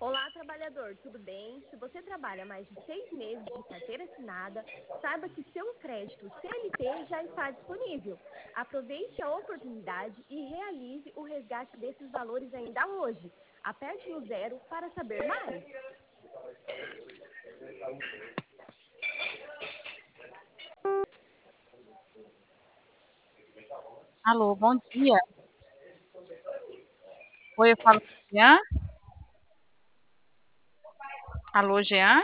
Olá, trabalhador, tudo bem? Se você trabalha mais de 6 meses de carteira assinada, saiba que seu crédito CLT já está disponível. Aproveite a oportunidade e realize o resgate desses valores ainda hoje. Aperte no zero para saber mais. Alô, bom dia. Oi, eu falo com o Jean? Alô, Jean?